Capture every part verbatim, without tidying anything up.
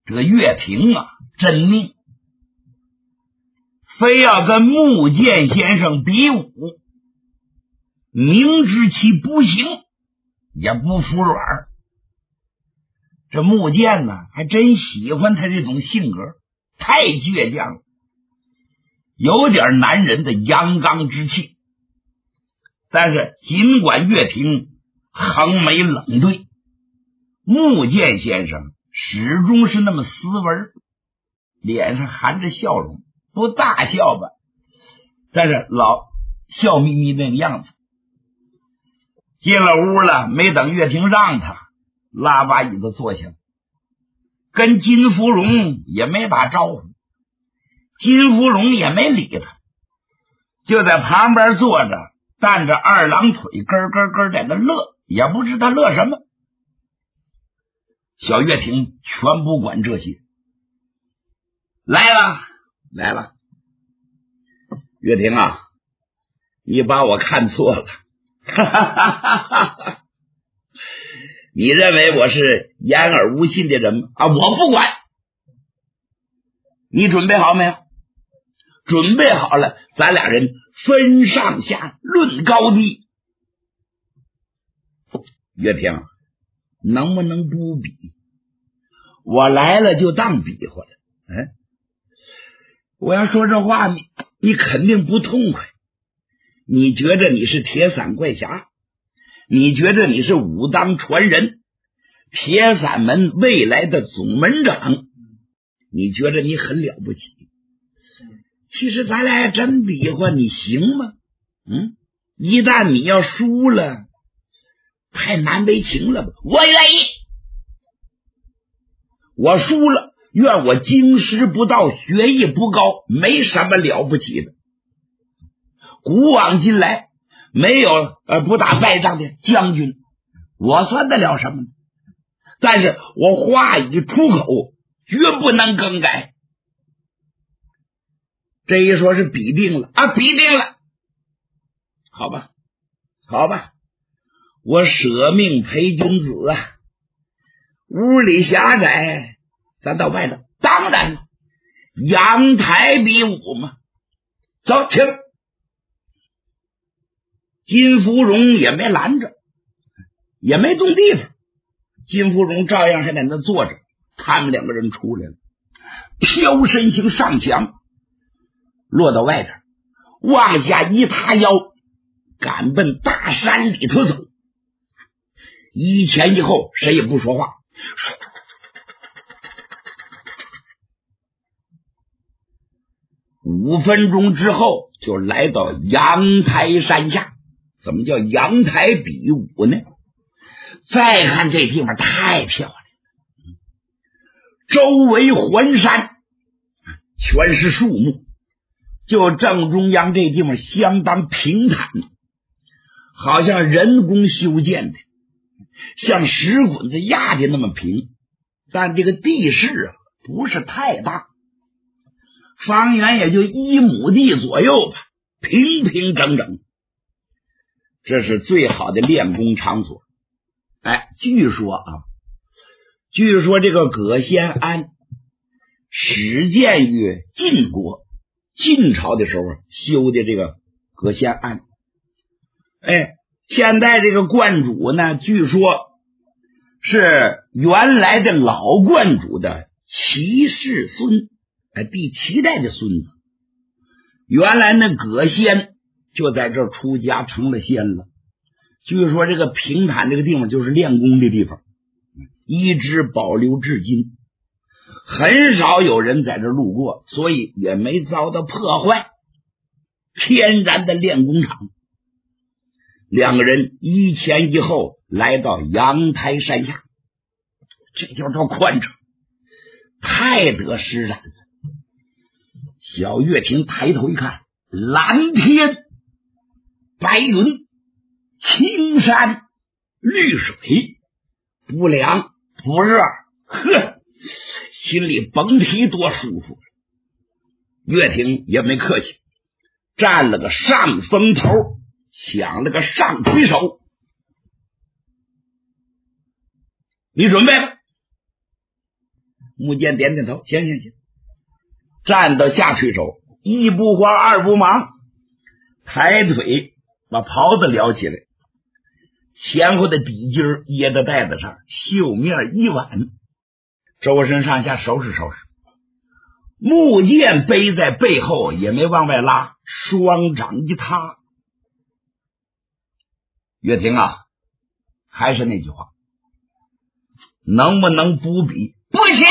这个岳平啊真命，非要跟穆剑先生比武，明知其不行也不服软。这穆剑呢还真喜欢他这种性格，太倔强了，有点男人的阳刚之气。但是尽管岳平横眉冷对，穆剑先生始终是那么斯文，脸上含着笑容，不大笑吧，但是老笑眯眯那个样子。进了屋了，没等岳平让他，拉把椅子坐下，跟金芙蓉也没打招呼，金芙蓉也没理他，就在旁边坐着，担着二郎腿，咯咯咯在那乐，也不知他乐什么。小岳平全不管这些，来了来了，岳平啊，你把我看错了，哈哈哈哈哈！你认为我是言而无信的人吗？啊，我不管。你准备好没有？准备好了，咱俩人分上下，论高低。岳平，能不能不比？我来了就当比划了。嗯，我要说这话，你你肯定不痛快。你觉着你是铁伞怪侠，你觉着你是武当传人，铁伞门未来的总门长，你觉着你很了不起。其实咱俩真比划，你行吗？嗯，一旦你要输了，太难为情了吧？我愿意，我输了，愿我经师不到，学艺不高，没什么了不起的。古往今来，没有呃不打败仗的将军，我算得了什么呢？但是我话已出口，绝不能更改。这一说是比定了啊，比定了，好吧，好吧，我舍命陪君子啊！屋里狭窄，咱到外头，当然了，阳台比武嘛。走，请。金芙蓉也没拦着，也没动地方，金芙蓉照样还在那坐着。他们两个人出来了，飘身形上墙，落到外边，往下一塌腰，赶奔大山里头走。一前一后，谁也不说话。五分钟之后，就来到阳台山下。怎么叫阳台比武呢？再看这地方太漂亮了，周围环山，全是树木，就正中央这地方相当平坦，好像人工修建的，像石滚子压的那么平。但这个地势啊不是太大，方圆也就一亩地左右吧，平平整整。这是最好的练功场所。哎，据说啊，据说这个葛仙庵始建于晋国，晋朝的时候修的这个葛仙庵。哎，现在这个观主呢，据说是原来的老观主的七世孙，哎，第七代的孙子。原来那葛仙就在这儿出家成了仙了。据说这个平坦这个地方就是练功的地方，一直保留至今，很少有人在这路过，所以也没遭到破坏，天然的练功场。两个人一前一后来到阳台山下，这叫叫宽敞，太得施展了。小岳亭抬头一看，蓝天白云，青山绿水，不凉不热，呵，心里甭提多舒服了。岳亭也没客气，占了个上风头，抢了个上推手。你准备了？ 木剑点点头，行行行，站到下垂手，一不慌二不忙，抬腿把袍子撩起来，前后的底襟掖在带子上，袖面一挽，周身上下收拾收拾。木剑背在背后，也没往外拉，双掌一踏。岳霆啊，还是那句话，能不能不比？不行！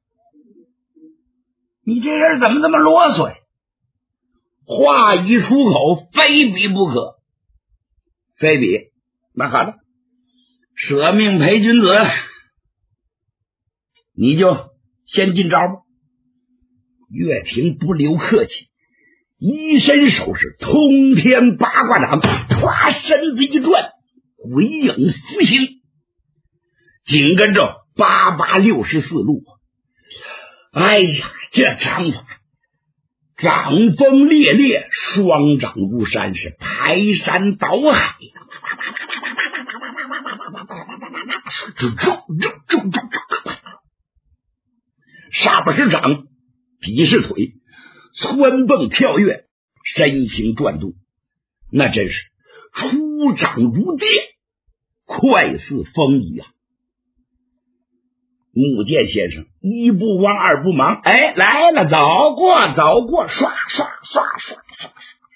你这人怎么这么啰嗦呀？话一出口，非比不可。非比，那好了，舍命陪君子，你就先进招吧。岳霆不留客气，一伸手是通天八卦掌，唰，身子一转，鬼影浮行，紧跟着八八六十四路。哎呀，这掌法，掌风烈烈，双掌如山，是排山倒海。上边是掌，底是腿，蹿蹦跳跃，身形转动，那真是出掌如电，快似风一样。木剑先生一不慌二不忙，哎，来了，走过走过，刷刷刷刷刷，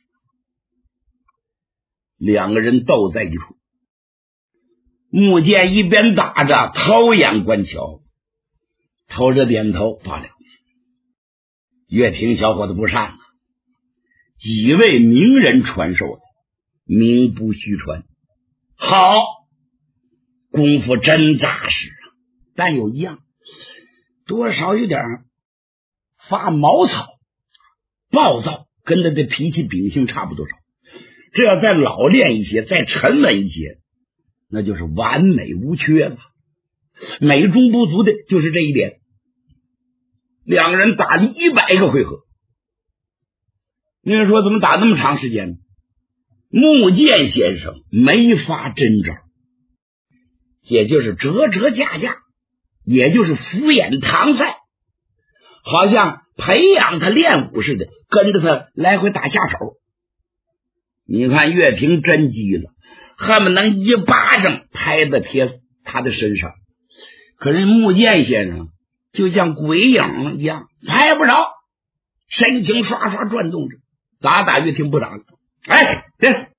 两个人斗在一处。木剑一边打着，掏眼观瞧，头着点头罢了。岳霆小伙子不善了，几位名人传授的，名不虚传。好，功夫真扎实啊！但有一样，多少有点发毛糙、暴躁，跟他的脾气秉性差不多少。这要再老练一些，再沉稳一些，那就是完美无缺了。美中不足的就是这一点。两个人打了一百个回合，那人说怎么打那么长时间呢？木剑先生没发真招，也就是折折架架，也就是敷衍搪塞，好像培养他练武似的，跟着他来回打下手。你看岳霆真急了，恨不能一巴掌拍在贴他的身上，可是木剑先生就像鬼影一样，拍不着，身形刷刷转动着，打打岳霆不打了。哎，这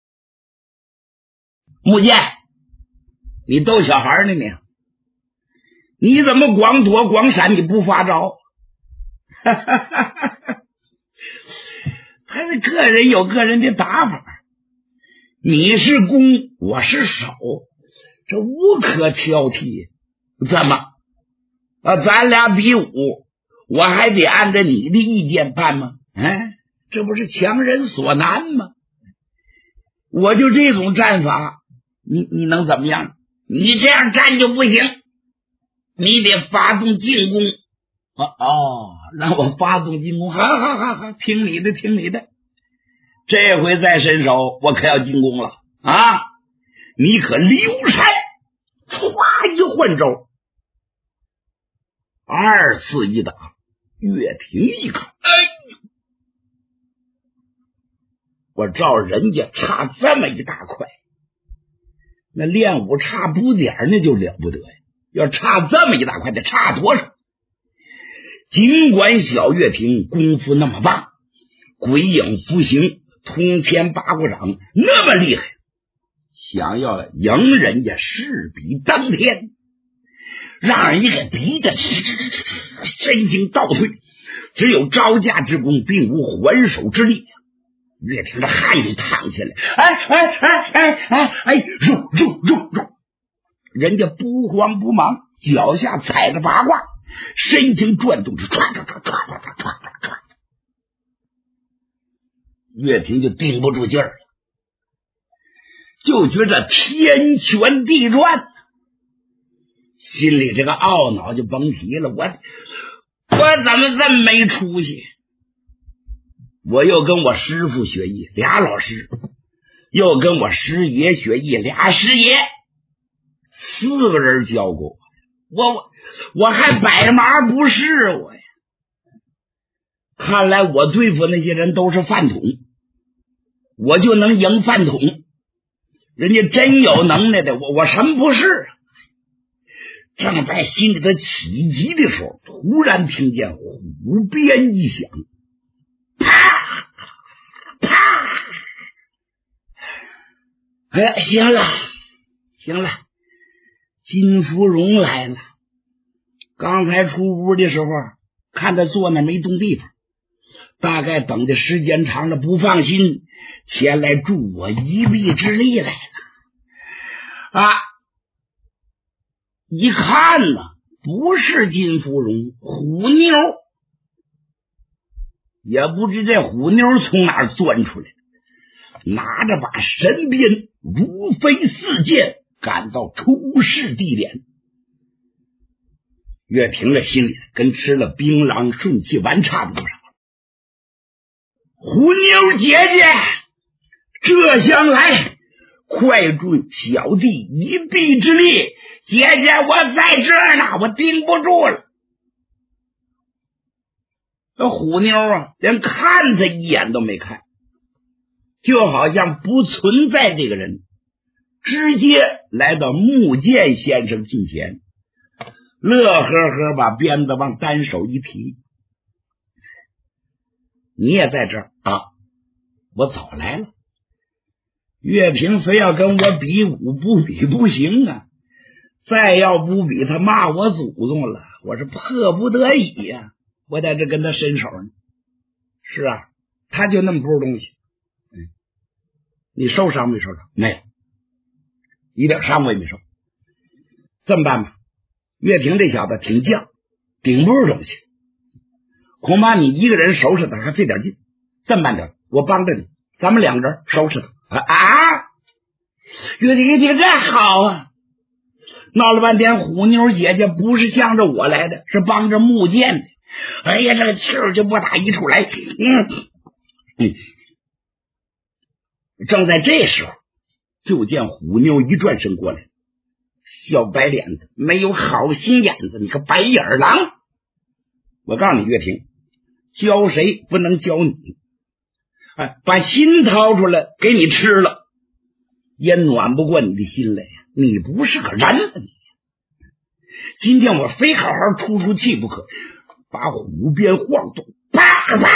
木剑，你逗小孩呢你？你怎么光躲光闪，你不发招？他是个人有个人的打法，你是攻，我是守，这无可挑剔。怎么啊？咱俩比武，我还得按照你的意见办吗？哎，这不是强人所难吗？我就这种战法，你你能怎么样？你这样战就不行，你得发动进攻。哦哦，让我发动进攻，好好好好，听你的，听你的。这回再伸手，我可要进攻了啊！你可留神！唰一换招，二次一打，岳霆一看，哎呦，我照人家差这么一大块，那练武差补点那就了不得呀！要差这么一大块，得差多少？尽管小岳霆功夫那么棒，鬼影浮行，通天八卦掌那么厉害，想要赢人家势比登天，让人一个逼的身形倒退，只有招架之功，并无还手之力。岳霆的汗就淌起来，哎哎哎哎哎哎，肉肉肉肉！人家不慌不忙，脚下踩着八卦，身形转动着，唰唰唰唰唰唰唰唰。岳霆就顶不住劲儿了，就觉着天旋地转，心里这个懊恼就甭提了。我我怎么这么没出息？我又跟我师父学艺，俩老师，又跟我师爷学艺，俩师爷，四个人教过我，我我还百马不是我呀！看来我对付那些人都是饭桶，我就能赢饭桶。人家真有能耐的，我我什么不是啊？正在心里头起急的时候，突然听见虎鞭一响，啪啪！哎，行了，行了，金芙蓉来了。刚才出屋的时候，看他坐那没动地方，大概等的时间长了不放心，前来助我一臂之力来了。啊！一看呢，不是金芙蓉，虎妞，也不知这虎妞从哪儿钻出来，拿着把神鞭，如飞似箭，赶到出事地点。岳平这心里跟吃了槟榔顺气丸差不多少。虎妞姐姐，这厢来，快助小弟一臂之力！姐姐，我在这儿呢，我顶不住了。那虎妞啊，连看他一眼都没看，就好像不存在这个人，直接来到木剑先生近前，乐呵呵把鞭子往单手一提。你也在这儿啊？我早来了。岳平非要跟我比武，不比不行啊！再要不比，他骂我祖宗了，我是迫不得已呀、啊，我在这跟他伸手呢。是啊，他就那么不是东西。嗯，你受伤没受伤？没有，一点伤我也没受。这么办吧，岳平这小子挺犟，顶不住东西，恐怕你一个人收拾他还费点劲。这么办点，我帮着你，咱们两个人收拾他。啊啊！岳平一听这好啊！闹了半天，虎妞姐姐不是向着我来的，是帮着木剑的。哎呀，这个气儿就不打一处来。嗯嗯。正在这时候，就见虎妞一转身过来，小白脸子，没有好心眼子，你个白眼狼！我告诉你，岳平，教谁不能教你。哎，把心掏出来给你吃了，也暖不过你的心来呀！你不是个人了，你今天我非好好出出气不可。把虎鞭晃动，啪啪，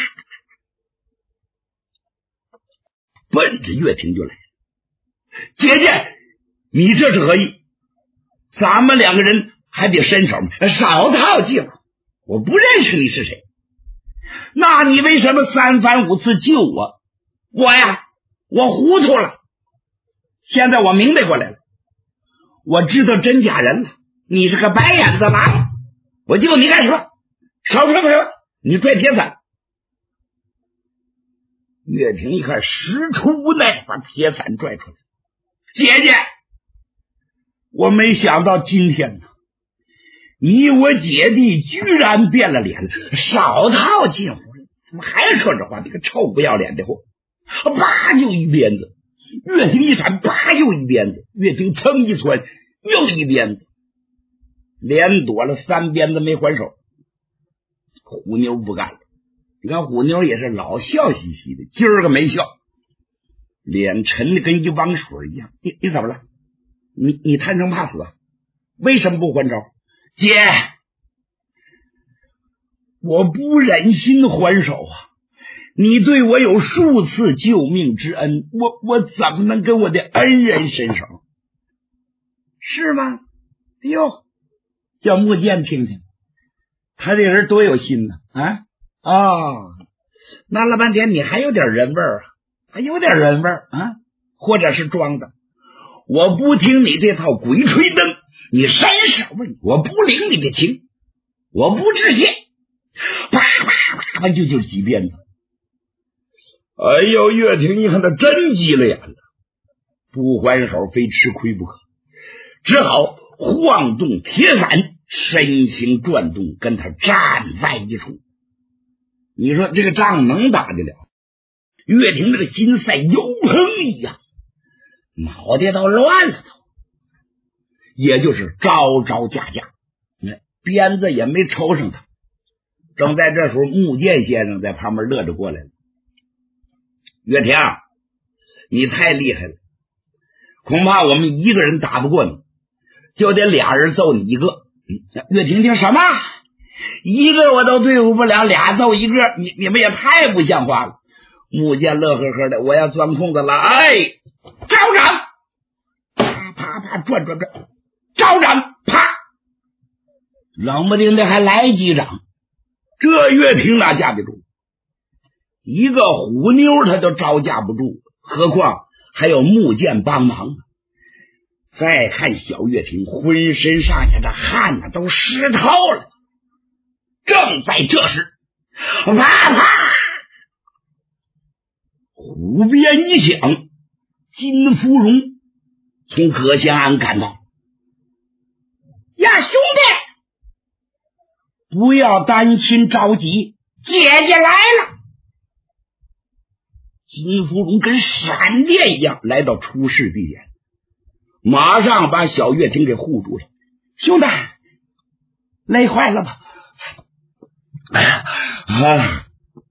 奔着岳平就来。姐姐，你这是何意？咱们两个人还得伸手，少套近乎。我不认识你是谁，那你为什么三番五次救我？我呀，我糊涂了。现在我明白过来了，我知道真假人了。你是个白眼子狼，我救你干什么？少说不说，你拽铁伞。岳平一看，使出无奈，把铁伞拽出来。姐姐，我没想到今天呢，你我姐弟居然变了脸了，少套近乎了，怎么还说这话？你个臭不要脸的货！啪就一鞭子，岳平一闪，啪又一鞭子，岳平噌一窜，又一鞭子，连躲了三鞭子没还手。虎妞不干了，你看虎妞也是老笑嘻嘻的，今儿个没笑，脸沉的跟一汪水一样。你你怎么了？你你贪生怕死啊？为什么不还招？姐，我不忍心还手啊！你对我有数次救命之恩，我我怎么能跟我的恩人伸手？是吗？哎呦，叫木剑听听，他这人多有心呢！啊哦，闹了半天，你还有点人味儿啊，还有点人味儿啊，或者是装的。我不听你这套鬼吹灯，你伸手吧，我不领你的情，我不致谢。啪啪啪，就就几鞭子。哎呦，岳平一看他真急了眼了，不还手非吃亏不可，只好晃动铁伞，身形转动，跟他站在一处。你说这个仗能打得了？岳平这个心赛油盆一样，脑袋都乱了都，也就是招招架架。 鞭子也没抽上他。正在这时候，穆剑先生在旁边乐着过来了。岳霆，你太厉害了，恐怕我们一个人打不过你，就得俩人揍你一个。岳霆听什么？一个我都对付不了，俩揍一个，你你们也太不像话了。穆剑乐呵呵的，我要钻空子了，哎，招掌，啪啪啪，转转转，招掌，啪，冷不丁的还来几掌，这岳霆哪架得住？一个虎妞他都招架不住，何况还有穆剑帮忙。再看小岳霆，浑身上下这汗呢都湿透了。正在这时，啪啪，虎鞭一响，金芙蓉从葛仙庵赶到。呀，兄弟，不要担心着急，姐姐来了。金芙蓉跟闪电一样来到出事地点，马上把小岳霆给护住了。兄弟，累坏了吧？哎呀啊！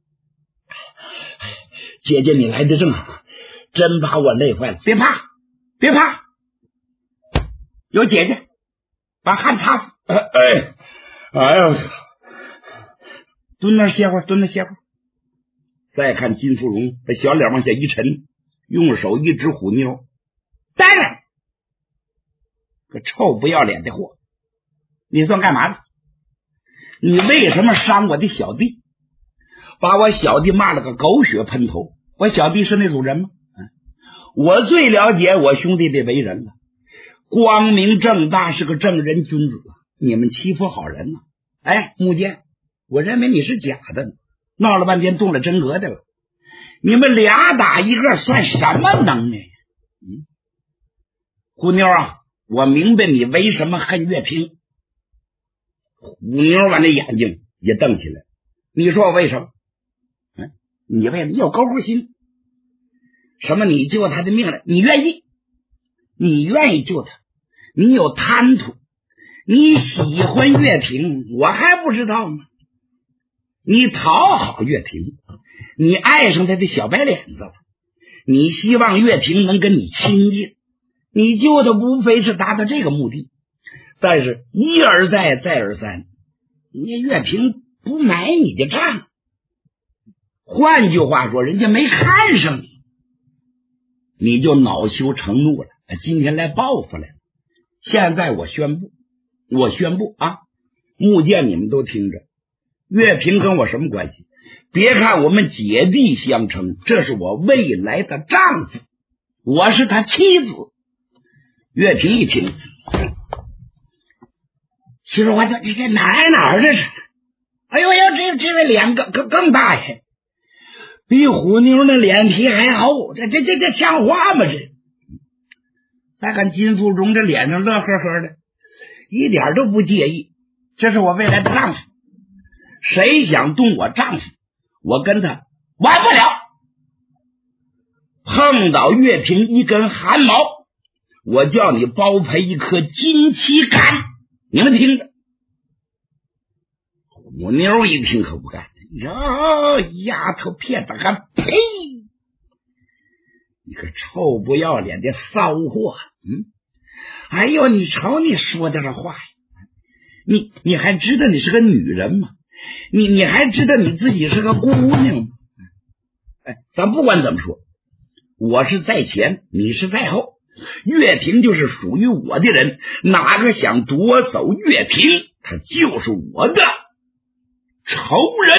姐姐你来的正好，真把我累坏了。别怕，别怕，有姐姐把汗擦死。哎哎哎呀！蹲那歇会儿，蹲那歇会儿。再看金芙蓉把小脸往下一沉，用手一指虎妞，呆着，个臭不要脸的货，你算干嘛的？你为什么伤我的小弟？把我小弟骂了个狗血喷头。我小弟是那种人吗？我最了解我兄弟的为人了，光明正大，是个正人君子。你们欺负好人呢？哎，穆剑，我认为你是假的呢，闹了半天动了真格的了。你们俩打一个算什么能耐？嗯，虎妞啊，我明白你为什么恨岳霆。虎妞把那眼睛也瞪起来，你说我为什么？嗯，你为什么有高乎心？什么你救他的命了？你愿意？你愿意救他？你有贪图？你喜欢岳霆，我还不知道吗？你讨好岳霆，你爱上他的小白脸子了，你希望岳霆能跟你亲近，你救他无非是达到这个目的。但是一而再再而三，你岳霆不买你的账，换句话说，人家没看上你，你就恼羞成怒了，今天来报复来了。现在我宣布，我宣布啊，穆剑你们都听着，岳霆跟我什么关系？别看我们姐弟相称，这是我未来的丈夫，我是他妻子。岳霆一听，其实我这这这哪儿哪儿这是？哎呦呦，这这位脸更更更大呀，比虎妞那脸皮还厚，这这这这像话吗？这再看金芙蓉这脸上乐呵呵的，一点都不介意，这是我未来的丈夫，谁想动我丈夫，我跟他玩不了。碰到岳霆一根汗毛，我叫你包赔一颗金漆杆，你们听着。虎妞一听可不干，哟，丫头片子还呸！你个臭不要脸的骚货！嗯，哎呦，你瞅你说的这话呀，你你还知道你是个女人吗？你你还知道你自己是个姑娘吗？哎，咱不管怎么说，我是在前，你是在后，岳霆就是属于我的人，哪个想夺走岳霆，他就是我的仇人。